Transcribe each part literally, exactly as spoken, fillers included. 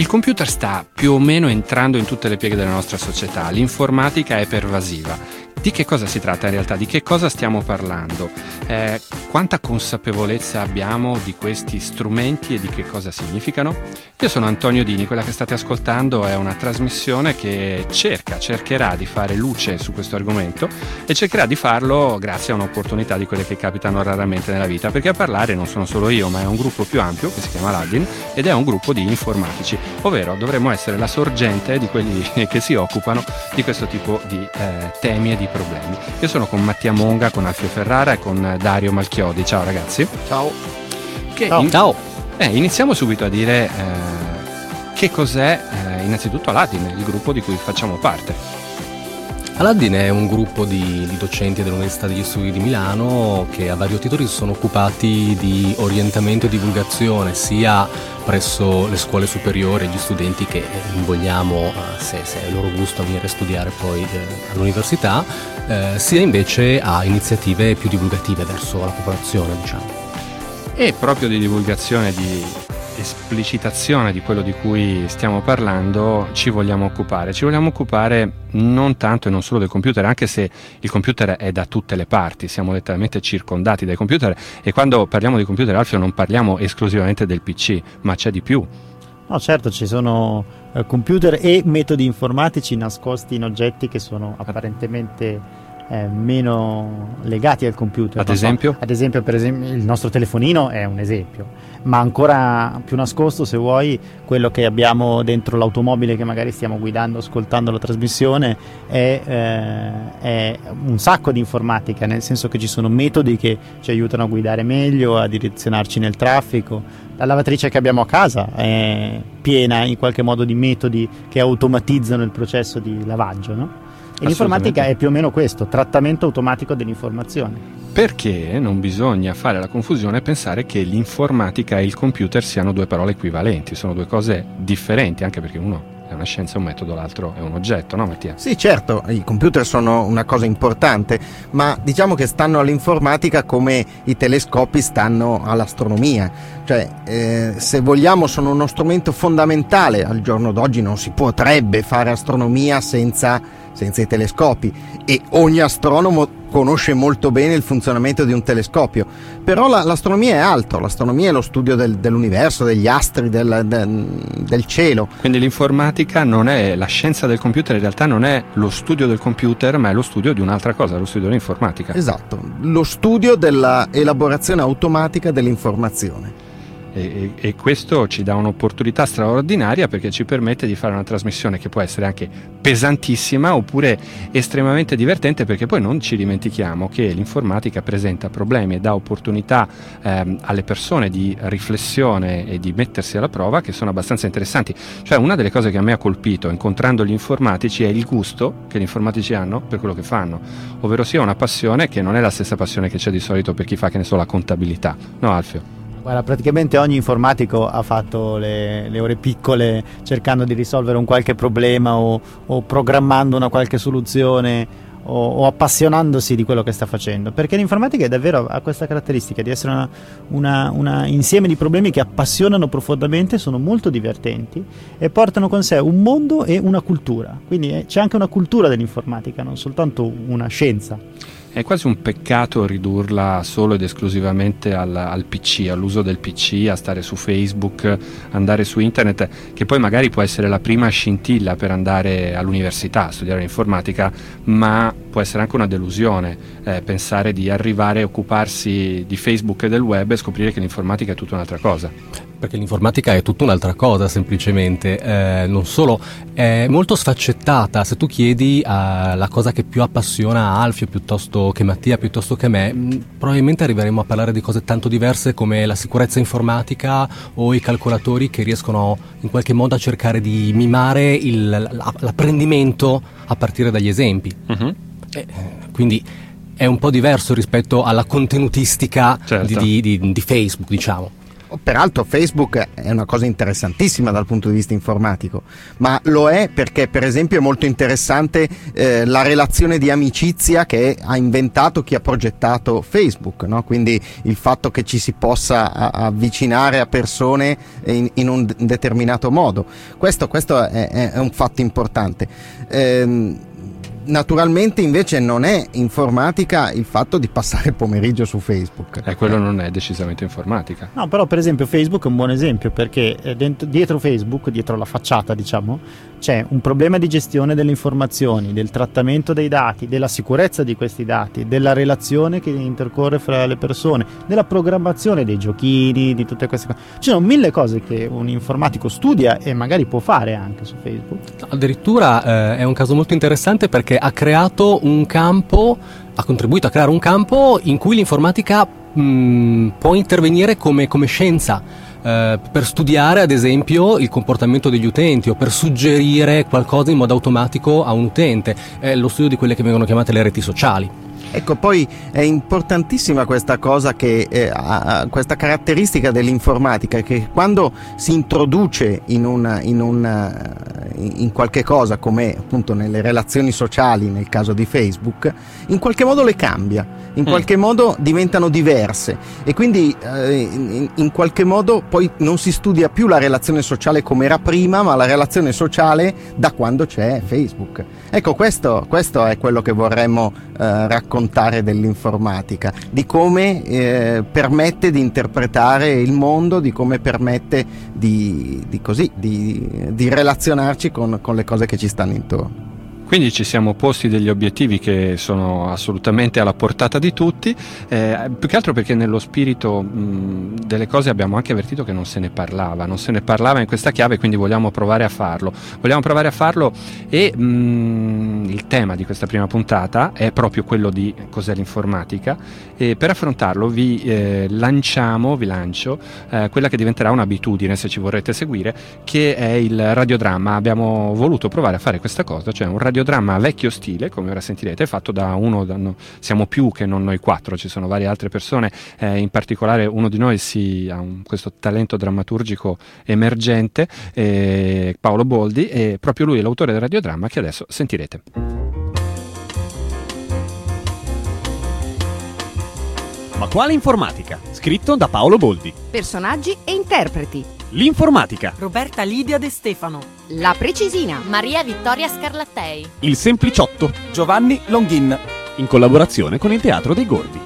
Il computer sta più o meno entrando in tutte le pieghe della nostra società, l'informatica è pervasiva. Di che cosa si tratta in realtà? Di che cosa stiamo parlando? Eh, quanta consapevolezza abbiamo di questi strumenti e di che cosa significano? Io sono Antonio Dini, quella che state ascoltando è una trasmissione che cerca, cercherà di fare luce su questo argomento e cercherà di farlo grazie a un'opportunità di quelle che capitano raramente nella vita, perché a parlare non sono solo io, ma è un gruppo più ampio che si chiama Aladdin ed è un gruppo di informatici, ovvero dovremmo essere la sorgente di quelli che si occupano di questo tipo di eh, temi e di problemi. Io sono con Mattia Monga, con Alfio Ferrara e con Dario Malchiodi. Ciao ragazzi. Ciao. Che Ciao. In... Ciao. Eh, iniziamo subito a dire eh, che cos'è eh, innanzitutto Aladdin, il gruppo di cui facciamo parte. Aladdin è un gruppo di, di docenti dell'Università degli Studi di Milano che a vario titolo si sono occupati di orientamento e divulgazione sia presso le scuole superiori, gli studenti che invogliamo, se, se è loro gusto, a venire a studiare poi eh, all'università, eh, sia invece a iniziative più divulgative verso la popolazione, diciamo. E proprio di divulgazione, di esplicitazione di quello di cui stiamo parlando ci vogliamo occupare. Ci vogliamo occupare non tanto e non solo del computer, anche se il computer è da tutte le parti, siamo letteralmente circondati dai computer e quando parliamo di computer, Alfio, non parliamo esclusivamente del P C, ma c'è di più. No, certo, ci sono eh, computer e metodi informatici nascosti in oggetti che sono apparentemente Eh, meno legati al computer. Ad esempio? So, ad esempio, per esempio, il nostro telefonino è un esempio, ma ancora più nascosto, se vuoi, quello che abbiamo dentro l'automobile che magari stiamo guidando, ascoltando la trasmissione, è, eh, è un sacco di informatica, nel senso che ci sono metodi che ci aiutano a guidare meglio, a direzionarci nel traffico. La lavatrice che abbiamo a casa è piena in qualche modo di metodi che automatizzano il processo di lavaggio, no? E l'informatica è più o meno questo, trattamento automatico dell'informazione. Perché non bisogna fare la confusione e pensare che l'informatica e il computer siano due parole equivalenti, sono due cose differenti, anche perché uno è una scienza, un metodo, l'altro è un oggetto, no Mattia? Sì, certo, i computer sono una cosa importante, ma diciamo che stanno all'informatica come i telescopi stanno all'astronomia. Cioè, eh, se vogliamo, sono uno strumento fondamentale. Al giorno d'oggi non si potrebbe fare astronomia senza senza i telescopi e ogni astronomo conosce molto bene il funzionamento di un telescopio, però la, l'astronomia è altro, l'astronomia è lo studio del, dell'universo, degli astri, del, del, del cielo. Quindi l'informatica non è, la scienza del computer in realtà non è lo studio del computer, ma è lo studio di un'altra cosa, lo studio dell'informatica. Esatto, lo studio della elaborazione automatica dell'informazione. E, e questo ci dà un'opportunità straordinaria perché ci permette di fare una trasmissione che può essere anche pesantissima oppure estremamente divertente, perché poi non ci dimentichiamo che l'informatica presenta problemi e dà opportunità ehm, alle persone di riflessione e di mettersi alla prova che sono abbastanza interessanti. Cioè, una delle cose che a me ha colpito incontrando gli informatici è il gusto che gli informatici hanno per quello che fanno, ovvero sia una passione che non è la stessa passione che c'è di solito per chi fa, che ne so, la contabilità, no Alfio? Guarda, praticamente ogni informatico ha fatto le, le ore piccole cercando di risolvere un qualche problema o, o programmando una qualche soluzione o, o appassionandosi di quello che sta facendo, perché l'informatica è davvero, ha questa caratteristica di essere una, una, una insieme di problemi che appassionano profondamente, sono molto divertenti e portano con sé un mondo e una cultura, quindi è, c'è anche una cultura dell'informatica, non soltanto una scienza. È quasi un peccato ridurla solo ed esclusivamente al, al P C, all'uso del P C, a stare su Facebook, andare su internet, che poi magari può essere la prima scintilla per andare all'università a studiare informatica, ma può essere anche una delusione eh, pensare di arrivare a occuparsi di Facebook e del web e scoprire che l'informatica è tutta un'altra cosa. Perché l'informatica è tutta un'altra cosa, semplicemente, eh, non solo, è molto sfaccettata. Se tu chiedi a la cosa che più appassiona Alfio piuttosto che Mattia, piuttosto che me, mh, probabilmente arriveremo a parlare di cose tanto diverse come la sicurezza informatica o i calcolatori che riescono in qualche modo a cercare di mimare il, l'apprendimento a partire dagli esempi. Uh-huh. E, quindi è un po' diverso rispetto alla contenutistica, certo, di, di, di Facebook, diciamo. peraltro Facebook è una cosa interessantissima dal punto di vista informatico, ma lo è perché per esempio è molto interessante eh, la relazione di amicizia che ha inventato chi ha progettato Facebook, no? Quindi il fatto che ci si possa a- avvicinare a persone in, in un d- determinato modo, questo, questo è, è un fatto importante. Ehm, Naturalmente invece non è informatica il fatto di passare il pomeriggio su Facebook. Eh, quello non è decisamente informatica. No, però per esempio Facebook è un buon esempio, perché dentro, dietro Facebook, dietro la facciata diciamo, c'è un problema di gestione delle informazioni, del trattamento dei dati, della sicurezza di questi dati, della relazione che intercorre fra le persone, della programmazione dei giochini, di tutte queste cose. Ci sono mille cose che un informatico studia e magari può fare anche su Facebook. Addirittura eh, è un caso molto interessante perché ha creato un campo, ha contribuito a creare un campo in cui l'informatica mh, può intervenire come, come scienza, eh, per studiare ad esempio il comportamento degli utenti o per suggerire qualcosa in modo automatico a un utente, è lo studio di quelle che vengono chiamate le reti sociali. Ecco, poi è importantissima questa cosa che eh, ha questa caratteristica dell'informatica, che quando si introduce in una, in una in qualche cosa, come appunto nelle relazioni sociali nel caso di Facebook, in qualche modo le cambia, in mm. qualche modo diventano diverse e quindi eh, in, in qualche modo poi non si studia più la relazione sociale come era prima, ma la relazione sociale da quando c'è Facebook. Ecco, questo, questo è quello che vorremmo eh, raccontare dell'informatica, di come eh, permette di interpretare il mondo, di come permette di, di, così, di, di relazionarci con, con le cose che ci stanno intorno. Quindi ci siamo posti degli obiettivi che sono assolutamente alla portata di tutti, eh, più che altro perché nello spirito mh, delle cose abbiamo anche avvertito che non se ne parlava, non se ne parlava in questa chiave, quindi vogliamo provare a farlo. Vogliamo provare a farlo e mh, il tema di questa prima puntata è proprio quello di cos'è l'informatica e per affrontarlo vi eh, lanciamo, vi lancio eh, quella che diventerà un'abitudine se ci vorrete seguire, che è il radiodramma. Abbiamo voluto provare a fare questa cosa, cioè un radiodramma radiodramma vecchio stile, come ora sentirete, fatto da uno, da, no, siamo più che non noi quattro, ci sono varie altre persone, eh, in particolare uno di noi si, ha un, questo talento drammaturgico emergente, eh, Paolo Boldi, e proprio lui è l'autore del radiodramma che adesso sentirete. Ma quale informatica? Scritto da Paolo Boldi. Personaggi e interpreti. L'informatica. Roberta Lidia De Stefano. La Precisina. Maria Vittoria Scarlattei. Il Sempliciotto. Giovanni Longhin. In collaborazione con il Teatro dei Gordi.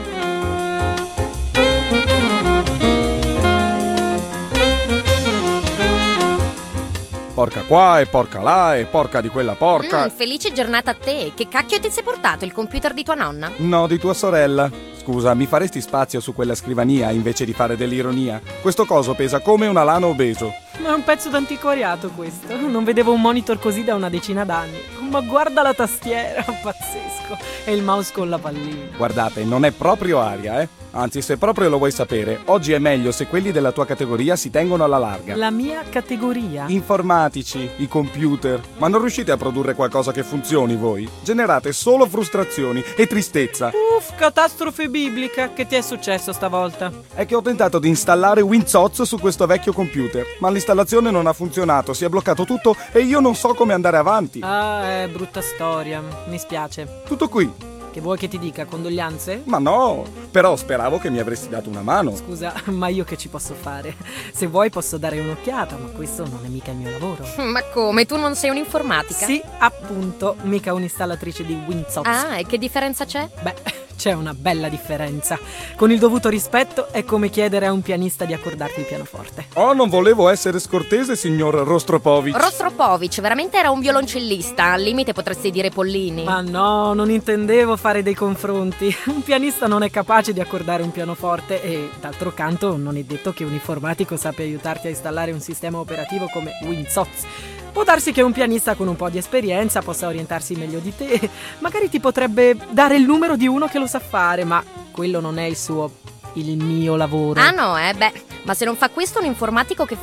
Porca qua e porca là e porca di quella porca. Mm, felice giornata a te. Che cacchio ti sei portato, il computer di tua nonna? No, di tua sorella. Scusa, mi faresti spazio su quella scrivania invece di fare dell'ironia? Questo coso pesa come un alano obeso. Ma è un pezzo d'antiquariato questo. Non vedevo un monitor così da una decina d'anni. Ma guarda la tastiera, pazzesco. E il mouse con la pallina. Guardate, non è proprio aria, eh? Anzi, se proprio lo vuoi sapere, oggi è meglio se quelli della tua categoria si tengono alla larga. La mia categoria? Informatici, i computer. Ma non riuscite a produrre qualcosa che funzioni voi? Generate solo frustrazioni e tristezza. Uff, catastrofe biblica. Che ti è successo stavolta? È che ho tentato di installare WinZoz su questo vecchio computer, ma l'installazione non ha funzionato, si è bloccato tutto e io non so come andare avanti. Ah, è brutta storia. Mi spiace. Tutto qui. Che vuoi che ti dica? Condoglianze? Ma no, però speravo che mi avresti dato una mano. Scusa, ma io che ci posso fare? Se vuoi posso dare un'occhiata, ma questo non è mica il mio lavoro. Ma come? Tu non sei un'informatica? Sì, appunto, mica un'installatrice di WinZoz. Ah, e che differenza c'è? Beh, c'è una bella differenza. Con il dovuto rispetto è come chiedere a un pianista di accordarti il pianoforte. Oh, non volevo essere scortese, signor Rostropovich. Rostropovich, veramente era un violoncellista. Al limite potresti dire Pollini. Ma no, non intendevo fare dei confronti. Un pianista non è capace di accordare un pianoforte e, d'altro canto, non è detto che un informatico sappia aiutarti a installare un sistema operativo come WinZoz. Può darsi che un pianista con un po' di esperienza possa orientarsi meglio di te. Magari ti potrebbe dare il numero di uno che lo sa fare, ma quello non è il suo, il mio lavoro. Ah no, eh, beh, ma se non fa questo un informatico che fa?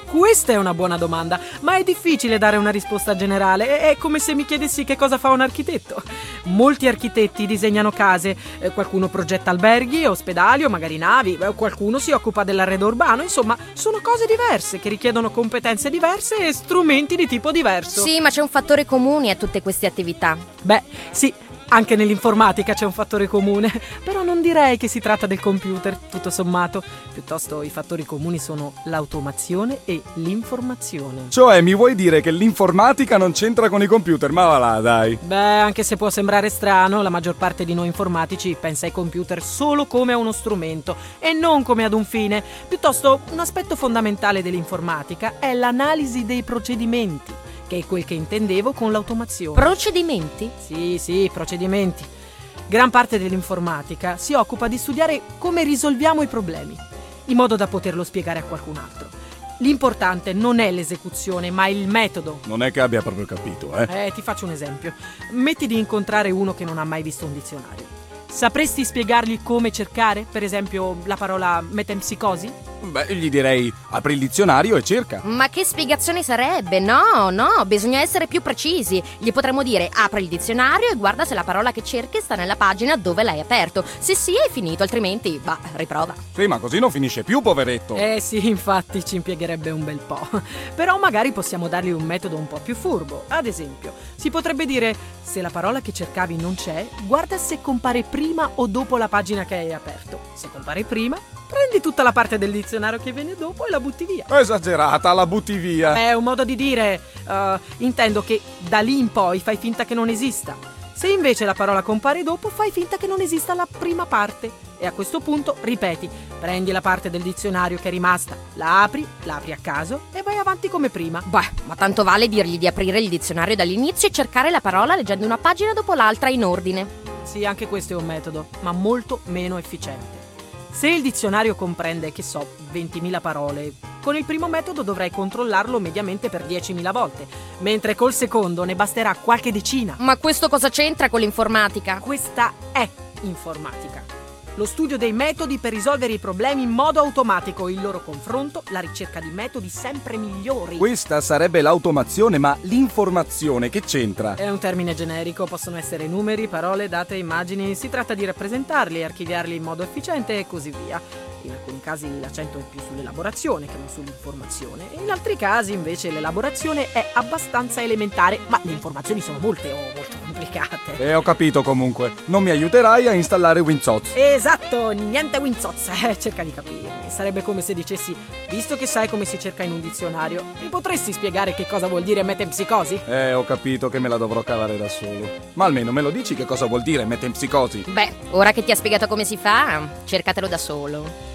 Questa è una buona domanda, ma è difficile dare una risposta generale. È come se mi chiedessi che cosa fa un architetto. Molti architetti disegnano case, eh, qualcuno progetta alberghi, ospedali o magari navi, eh, qualcuno si occupa dell'arredo urbano. Insomma, sono cose diverse che richiedono competenze diverse e strumenti di tipo diverso. Sì, ma c'è un fattore comune a tutte queste attività. Beh, sì. Anche nell'informatica c'è un fattore comune, però non direi che si tratta del computer, tutto sommato. Piuttosto i fattori comuni sono l'automazione e l'informazione. Cioè, mi vuoi dire che l'informatica non c'entra con i computer? Ma va là, dai. Beh, anche se può sembrare strano, la maggior parte di noi informatici pensa ai computer solo come a uno strumento e non come ad un fine. Piuttosto, un aspetto fondamentale dell'informatica è l'analisi dei procedimenti, che è quel che intendevo con l'automazione. Procedimenti? Sì, sì, procedimenti. Gran parte dell'informatica si occupa di studiare come risolviamo i problemi, in modo da poterlo spiegare a qualcun altro. L'importante non è l'esecuzione, ma il metodo. Non è che abbia proprio capito, eh? Eh, ti faccio un esempio. Metti di incontrare uno che non ha mai visto un dizionario. Sapresti spiegargli come cercare, per esempio, la parola metempsicosi? Beh, gli direi apri il dizionario e cerca. Ma che spiegazione sarebbe? No, no, bisogna essere più precisi. Gli potremmo dire apri il dizionario e guarda se la parola che cerchi sta nella pagina dove l'hai aperto. Se sì è finito, altrimenti, bah, riprova. Sì, ma così non finisce più, poveretto. Eh sì, infatti ci impiegherebbe un bel po'. Però magari possiamo dargli un metodo un po' più furbo. Ad esempio, si potrebbe dire: se la parola che cercavi non c'è, guarda se compare prima o dopo la pagina che hai aperto. Se compare prima, prendi tutta la parte del dizionario che viene dopo e la butti via. Esagerata, la butti via. È un modo di dire, uh, intendo che da lì in poi fai finta che non esista. Se invece la parola compare dopo, fai finta che non esista la prima parte. E a questo punto ripeti, prendi la parte del dizionario che è rimasta, la apri, la apri a caso e vai avanti come prima. Beh, ma tanto vale dirgli di aprire il dizionario dall'inizio e cercare la parola leggendo una pagina dopo l'altra in ordine. Sì, anche questo è un metodo, ma molto meno efficiente. Se il dizionario comprende, che so, ventimila parole, con il primo metodo dovrai controllarlo mediamente per diecimila volte, mentre col secondo ne basterà qualche decina. Ma questo cosa c'entra con l'informatica? Questa è informatica. Lo studio dei metodi per risolvere i problemi in modo automatico, il loro confronto, la ricerca di metodi sempre migliori. Questa sarebbe l'automazione, ma l'informazione che c'entra? È un termine generico, possono essere numeri, parole, date, immagini, si tratta di rappresentarli, archiviarli in modo efficiente e così via. In alcuni casi l'accento è più sull'elaborazione che non sull'informazione, in altri casi invece l'elaborazione è abbastanza elementare, ma le informazioni sono molte o molto complicate. Eh, ho capito comunque. Non mi aiuterai a installare WinZoz. Esatto, niente WinZoz, eh, cerca di capirmi. Sarebbe come se dicessi: visto che sai come si cerca in un dizionario, mi potresti spiegare che cosa vuol dire metempsicosi? Eh, ho capito che me la dovrò cavare da solo. Ma almeno me lo dici che cosa vuol dire metempsicosi? Beh, ora che ti ha spiegato come si fa, cercatelo da solo.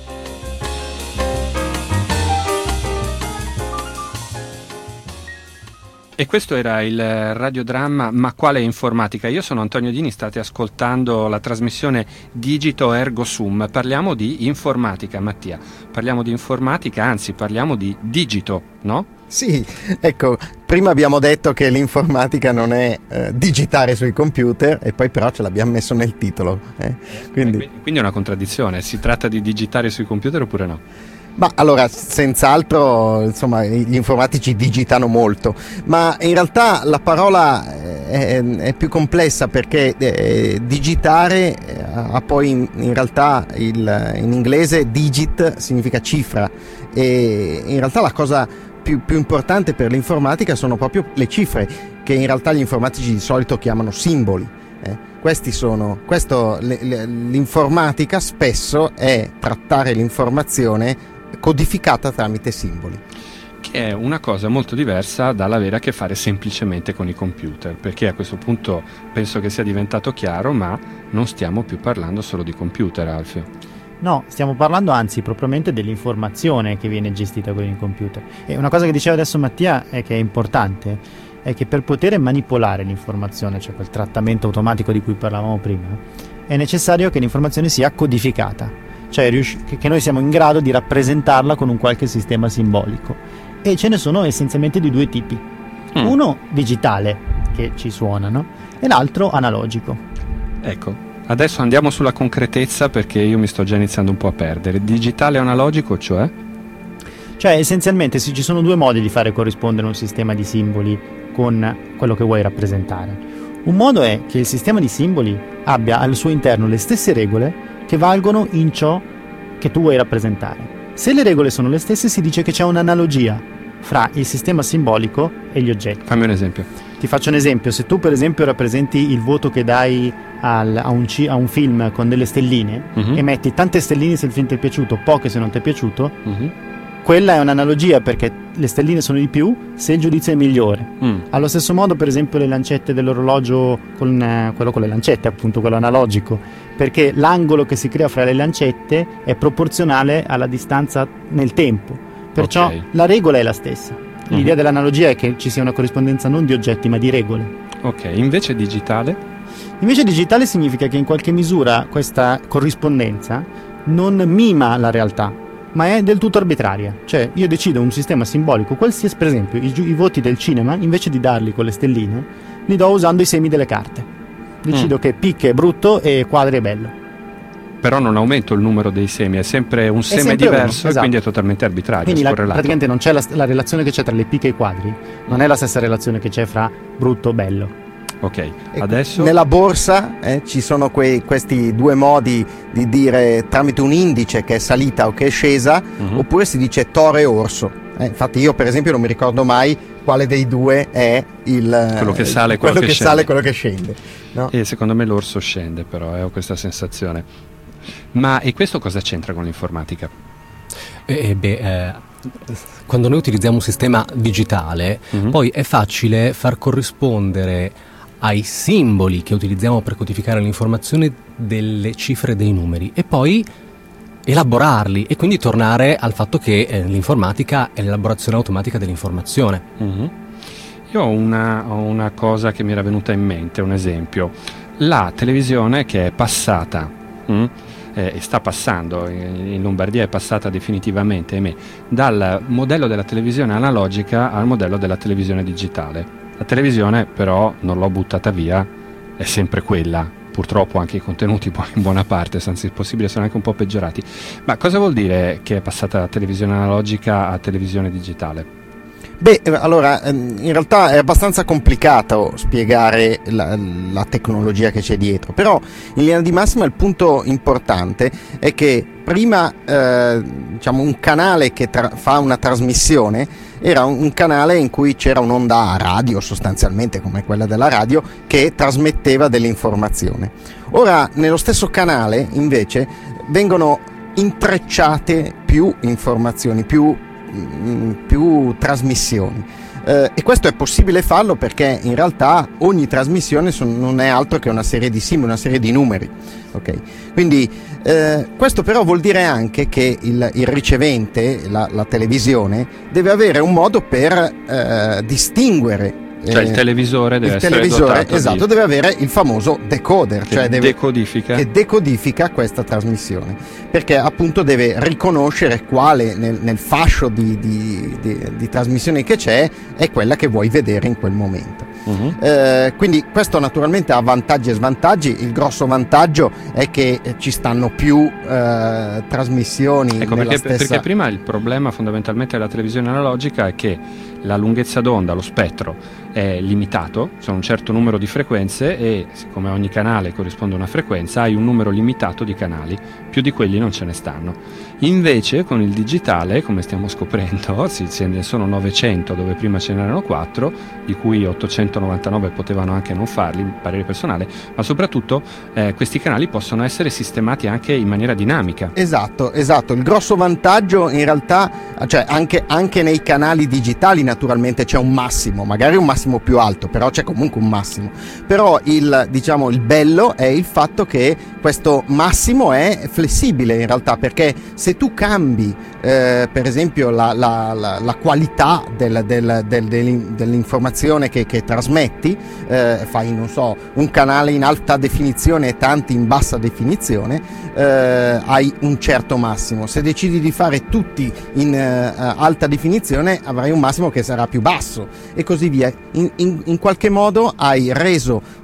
E questo era il radiodramma Ma quale informatica? Io sono Antonio Dini, state ascoltando la trasmissione Digito Ergo Sum. Parliamo di informatica, Mattia. Parliamo di informatica, anzi parliamo di digito, no? Sì, ecco, prima abbiamo detto che l'informatica non è eh, digitare sui computer e poi però ce l'abbiamo messo nel titolo. Eh? Quindi... Quindi è una contraddizione, si tratta di digitare sui computer oppure no? Ma allora, senz'altro, insomma, gli informatici digitano molto, ma in realtà la parola è, è più complessa perché eh, digitare ha poi in, in realtà il, in inglese digit significa cifra e in realtà la cosa più, più importante per l'informatica sono proprio le cifre, che in realtà gli informatici di solito chiamano simboli. Eh, questi sono, questo, le, le, l'informatica spesso è trattare l'informazione codificata tramite simboli, che è una cosa molto diversa dall'avere a che fare semplicemente con i computer, perché a questo punto penso che sia diventato chiaro, ma non stiamo più parlando solo di computer, Alfio. No, stiamo parlando anzi propriamente dell'informazione che viene gestita con il computer. E una cosa che diceva adesso Mattia è che è importante, è che per poter manipolare l'informazione, cioè quel trattamento automatico di cui parlavamo prima, è necessario che l'informazione sia codificata, cioè che noi siamo in grado di rappresentarla con un qualche sistema simbolico, e ce ne sono essenzialmente di due tipi. mm. Uno digitale, che ci suona, no? E l'altro analogico. Ecco, adesso andiamo sulla concretezza, perché io mi sto già iniziando un po' a perdere. Digitale o analogico, cioè? Cioè essenzialmente sì, ci sono due modi di fare corrispondere un sistema di simboli con quello che vuoi rappresentare. Un modo è che il sistema di simboli abbia al suo interno le stesse regole che valgono in ciò che tu vuoi rappresentare. Se le regole sono le stesse, si dice che c'è un'analogia fra il sistema simbolico e gli oggetti. Fammi un esempio. Ti faccio un esempio: se tu per esempio rappresenti il voto che dai al, a, un ci, a un film con delle stelline, uh-huh. e metti tante stelline se il film ti è piaciuto, poche se non ti è piaciuto, uh-huh. quella è un'analogia, perché le stelline sono di più se il giudizio è migliore. Mm. Allo stesso modo, per esempio, le lancette dell'orologio, con eh, quello con le lancette, appunto, quello analogico, perché l'angolo che si crea fra le lancette è proporzionale alla distanza nel tempo. Perciò okay. la regola è la stessa. L'idea mm. dell'analogia è che ci sia una corrispondenza non di oggetti ma di regole. Ok, invece digitale? Invece digitale significa che in qualche misura questa corrispondenza non mima la realtà, ma è del tutto arbitraria. Cioè io decido un sistema simbolico qualsiasi, per esempio i, i voti del cinema, invece di darli con le stelline, li do usando i semi delle carte. Decido mm. che picche è brutto e quadri è bello. Però non aumento il numero dei semi, è sempre un seme sempre diverso, uno, esatto. E quindi è totalmente arbitrario. Quindi la, praticamente non c'è la, la relazione che c'è tra le picche e i quadri, non è la stessa relazione che c'è fra brutto e bello. Ok, e adesso nella borsa eh, ci sono quei, questi due modi di dire tramite un indice che è salita o che è scesa, uh-huh. oppure si dice toro e orso. Eh, infatti io per esempio non mi ricordo mai quale dei due è il quello che sale, quello, quello che, che sale, quello che scende. No? E secondo me l'orso scende, però eh, ho questa sensazione. Ma e questo cosa c'entra con l'informatica? Eh, beh, eh, quando noi utilizziamo un sistema digitale, uh-huh. poi è facile far corrispondere ai simboli che utilizziamo per codificare l'informazione delle cifre dei numeri e poi elaborarli, e quindi tornare al fatto che eh, l'informatica è l'elaborazione automatica dell'informazione. Uh-huh. Io ho una, ho una cosa che mi era venuta in mente, un esempio. La televisione che è passata, mh, eh, e sta passando, in Lombardia è passata definitivamente, ahimè, dal modello della televisione analogica al modello della televisione digitale. La televisione però non l'ho buttata via, è sempre quella, purtroppo anche i contenuti in buona parte, se anzi possibile, sono anche un po' peggiorati. Ma cosa vuol dire che è passata da televisione analogica a televisione digitale? Beh, allora, in realtà è abbastanza complicato spiegare la, la tecnologia che c'è dietro, però in linea di massima il punto importante è che prima eh, diciamo un canale che tra- fa una trasmissione era un, un canale in cui c'era un'onda radio, sostanzialmente come quella della radio, che trasmetteva dell'informazione. Ora nello stesso canale invece vengono intrecciate più informazioni, più più trasmissioni, eh, e questo è possibile farlo perché in realtà ogni trasmissione son, non è altro che una serie di simboli, una serie di numeri, okay? Quindi eh, questo però vuol dire anche che il, il ricevente, la, la televisione, deve avere un modo per eh, distinguere. Cioè il televisore deve il essere televisore, dotato esatto, di... deve avere il famoso decoder, che cioè deve, decodifica. che decodifica questa trasmissione, perché appunto deve riconoscere quale nel, nel fascio di, di, di, di trasmissione che c'è è quella che vuoi vedere in quel momento. Uh-huh. Eh, quindi questo naturalmente ha vantaggi e svantaggi. Il grosso vantaggio è che ci stanno più eh, trasmissioni, ecco, nella perché, stessa... perché prima il problema fondamentalmente della televisione analogica è che la lunghezza d'onda, lo spettro è limitato, sono un certo numero di frequenze e siccome ogni canale corrisponde a una frequenza hai un numero limitato di canali, più di quelli non ce ne stanno. Invece con il digitale, come stiamo scoprendo, ce ne sono novecento dove prima ce n'erano quattro, di cui ottocentonovantanove potevano anche non farli, parere personale, ma soprattutto eh, questi canali possono essere sistemati anche in maniera dinamica. Esatto, esatto. Il grosso vantaggio in realtà, cioè anche, anche nei canali digitali naturalmente c'è un massimo, magari un massimo più alto, però c'è comunque un massimo. Però il, diciamo, il bello è il fatto che questo massimo è flessibile in realtà, perché se tu cambi eh, per esempio la, la, la, la qualità del, del, del, dell'informazione che, che trasmetti, eh, fai non so un canale in alta definizione e tanti in bassa definizione, eh, hai un certo massimo. Se decidi di fare tutti in eh, alta definizione avrai un massimo che sarà più basso e così via. In, in, in qualche modo hai reso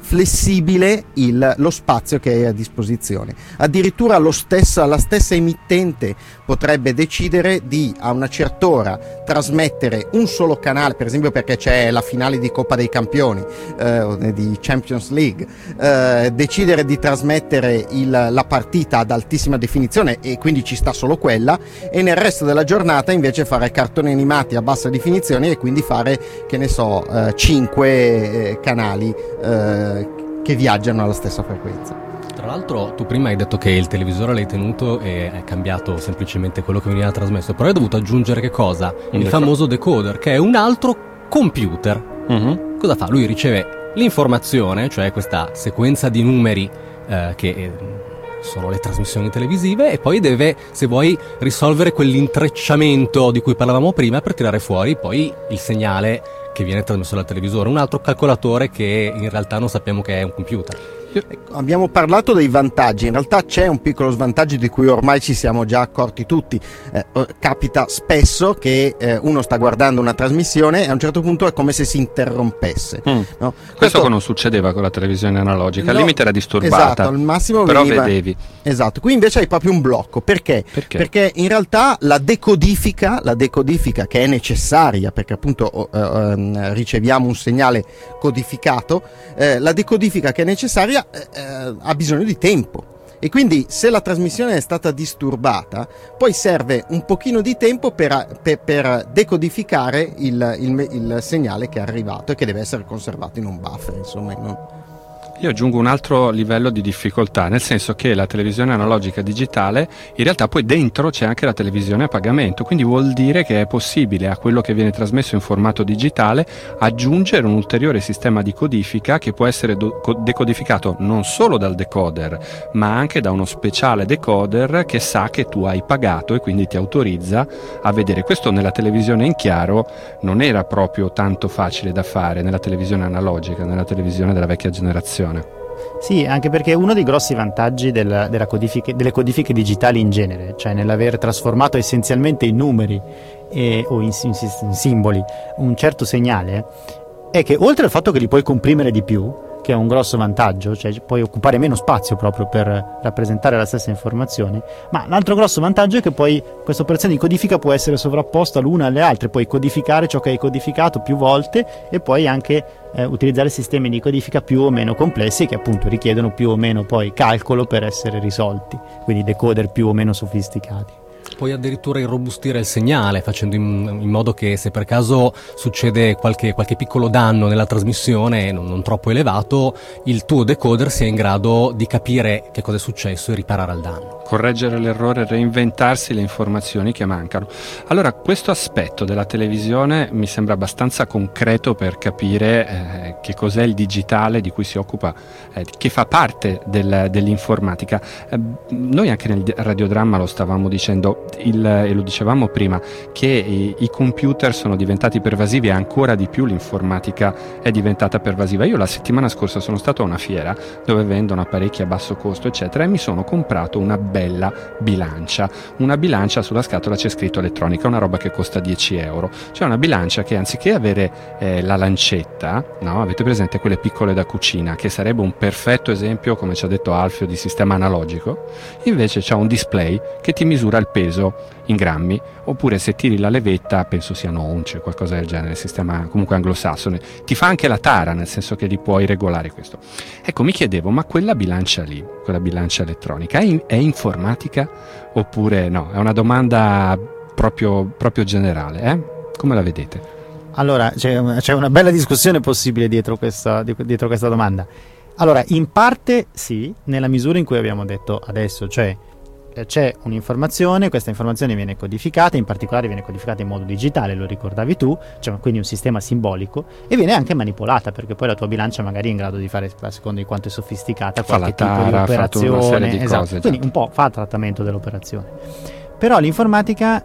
flessibile il, lo spazio che hai a disposizione. Addirittura lo stessa, la stessa emittente potrebbe decidere di a una certa ora trasmettere un solo canale, per esempio perché c'è la finale di Coppa dei Campioni, eh, di Champions League, eh, decidere di trasmettere il, la partita ad altissima definizione e quindi ci sta solo quella, e nel resto della giornata invece fare cartoni animati a bassa definizione e quindi fare, che ne so, eh, cinque eh, canali eh, che viaggiano alla stessa frequenza. Tra l'altro tu prima hai detto che il televisore l'hai tenuto e è cambiato semplicemente quello che veniva trasmesso, però hai dovuto aggiungere che cosa? Un il deco- famoso decoder, che è un altro computer. Uh-huh. Cosa fa? Lui riceve l'informazione, cioè questa sequenza di numeri eh, che eh, sono le trasmissioni televisive, e poi deve, se vuoi, risolvere quell'intrecciamento di cui parlavamo prima per tirare fuori poi il segnale che viene trasmesso dal televisore, un altro calcolatore che in realtà non sappiamo che è un computer. Abbiamo parlato dei vantaggi, in realtà c'è un piccolo svantaggio di cui ormai ci siamo già accorti tutti. Eh, capita spesso che eh, uno sta guardando una trasmissione e a un certo punto è come se si interrompesse. Mm. No? Questo che non succedeva con la televisione analogica, no, al limite era disturbata, esatto, al massimo però veniva, vedevi. Esatto, qui invece hai proprio un blocco. Perché? Perché? Perché in realtà la decodifica, la decodifica che è necessaria, perché appunto eh, eh, riceviamo un segnale codificato, eh, la decodifica che è necessaria Eh, ha bisogno di tempo, e quindi se la trasmissione è stata disturbata poi serve un pochino di tempo per, per, per decodificare il, il, il segnale che è arrivato e che deve essere conservato in un buffer, insomma in un... Io aggiungo un altro livello di difficoltà, nel senso che la televisione analogica digitale, in realtà poi dentro c'è anche la televisione a pagamento, quindi vuol dire che è possibile a quello che viene trasmesso in formato digitale aggiungere un ulteriore sistema di codifica che può essere do- decodificato non solo dal decoder, ma anche da uno speciale decoder che sa che tu hai pagato e quindi ti autorizza a vedere. Questo nella televisione in chiaro non era proprio tanto facile da fare, nella televisione analogica, nella televisione della vecchia generazione. Sì, anche perché uno dei grossi vantaggi della, della codifiche, delle codifiche digitali in genere, cioè nell'aver trasformato essenzialmente in numeri e, o in, in, in simboli un certo segnale, è che oltre al fatto che li puoi comprimere di più, che è un grosso vantaggio, cioè puoi occupare meno spazio proprio per rappresentare la stessa informazione, ma l'altro grosso vantaggio è che poi questa operazione di codifica può essere sovrapposta l'una alle altre, puoi codificare ciò che hai codificato più volte e poi anche eh, utilizzare sistemi di codifica più o meno complessi che appunto richiedono più o meno poi calcolo per essere risolti, quindi decoder più o meno sofisticati. Puoi addirittura irrobustire il segnale facendo in, in modo che se per caso succede qualche, qualche piccolo danno nella trasmissione non, non troppo elevato, il tuo decoder sia in grado di capire che cosa è successo e riparare al danno. Correggere l'errore, reinventarsi le informazioni che mancano. Allora, questo aspetto della televisione mi sembra abbastanza concreto per capire eh, che cos'è il digitale di cui si occupa, eh, che fa parte del, dell'informatica. Eh, noi anche nel radiodramma lo stavamo dicendo, il, e lo dicevamo prima, che i, i computer sono diventati pervasivi e ancora di più l'informatica è diventata pervasiva. Io la settimana scorsa sono stato a una fiera dove vendono apparecchi a basso costo eccetera e mi sono comprato una bella bilancia, una bilancia sulla scatola c'è scritto elettronica, una roba che costa dieci euro, cioè una bilancia che anziché avere eh, la lancetta, no, avete presente quelle piccole da cucina, che sarebbe un perfetto esempio, come ci ha detto Alfio, di sistema analogico, invece c'ha un display che ti misura il peso in grammi, oppure se tiri la levetta, penso siano once, qualcosa del genere, sistema comunque anglosassone, ti fa anche la tara, nel senso che li puoi regolare questo. Ecco, mi chiedevo, ma quella bilancia lì, quella bilancia elettronica, è, in, è informatica oppure no? È una domanda proprio, proprio generale, eh? Come la vedete? Allora, c'è, c'è una bella discussione possibile dietro questa, dietro questa domanda. Allora, in parte sì, nella misura in cui abbiamo detto adesso, cioè c'è un'informazione, questa informazione viene codificata, in particolare viene codificata in modo digitale, lo ricordavi tu, cioè quindi un sistema simbolico, e viene anche manipolata, perché poi la tua bilancia magari è in grado di fare, a seconda di quanto è sofisticata, fa qualche la tara, tipo di operazione, una serie di esatto, cose, quindi un po' fa il trattamento dell'operazione. Però l'informatica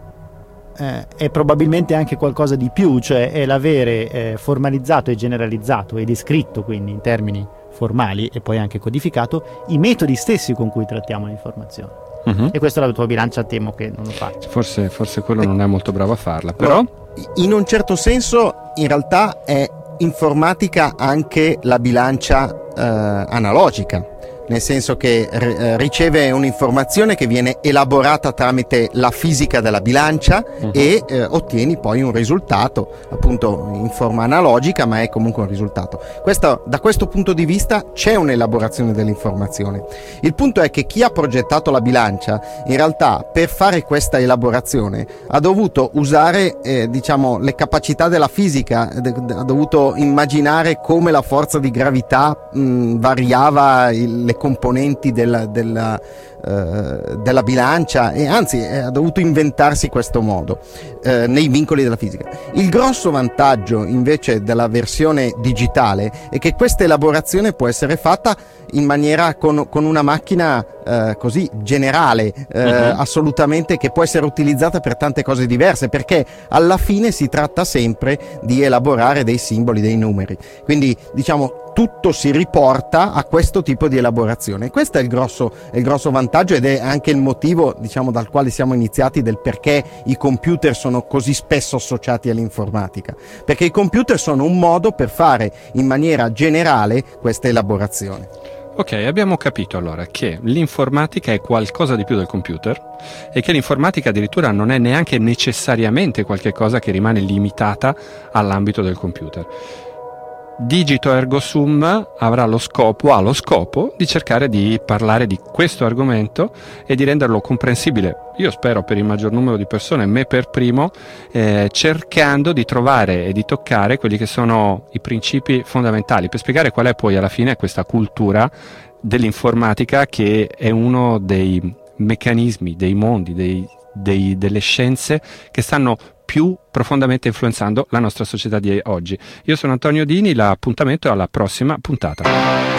eh, è probabilmente anche qualcosa di più, cioè è l'avere eh, formalizzato e generalizzato e descritto quindi in termini formali e poi anche codificato i metodi stessi con cui trattiamo l'informazione. Uh-huh. E questo la tua bilancia temo che non lo faccia. Forse, forse quello non è molto bravo a farla, però in un certo senso in realtà è informatica anche la bilancia eh, analogica, nel senso che r- riceve un'informazione che viene elaborata tramite la fisica della bilancia uh-huh. e eh, ottieni poi un risultato, appunto in forma analogica, ma è comunque un risultato. Questo, da questo punto di vista c'è un'elaborazione dell'informazione. Il punto è che chi ha progettato la bilancia in realtà per fare questa elaborazione ha dovuto usare eh, diciamo le capacità della fisica, de- de- ha dovuto immaginare come la forza di gravità mh, variava il, le componenti della, della, uh, della bilancia, e anzi eh, ha dovuto inventarsi questo modo eh, nei vincoli della fisica. Il grosso vantaggio invece della versione digitale è che questa elaborazione può essere fatta in maniera con, con una macchina eh, così generale, eh, uh-huh. assolutamente, che può essere utilizzata per tante cose diverse, perché alla fine si tratta sempre di elaborare dei simboli, dei numeri, quindi diciamo tutto si riporta a questo tipo di elaborazione. Questo è il grosso, è il grosso vantaggio, ed è anche il motivo, diciamo, dal quale siamo iniziati, del perché i computer sono così spesso associati all'informatica, perché i computer sono un modo per fare in maniera generale questa elaborazione. Ok, abbiamo capito allora che l'informatica è qualcosa di più del computer e che l'informatica addirittura non è neanche necessariamente qualche cosa che rimane limitata all'ambito del computer. Digito Ergo Sum avrà lo scopo, ha lo scopo di cercare di parlare di questo argomento e di renderlo comprensibile, io spero per il maggior numero di persone, me per primo, eh, cercando di trovare e di toccare quelli che sono i principi fondamentali per spiegare qual è poi alla fine questa cultura dell'informatica, che è uno dei meccanismi, dei mondi, dei, dei, delle scienze che stanno più profondamente influenzando la nostra società di oggi. Io sono Antonio Dini, l'appuntamento è alla prossima puntata.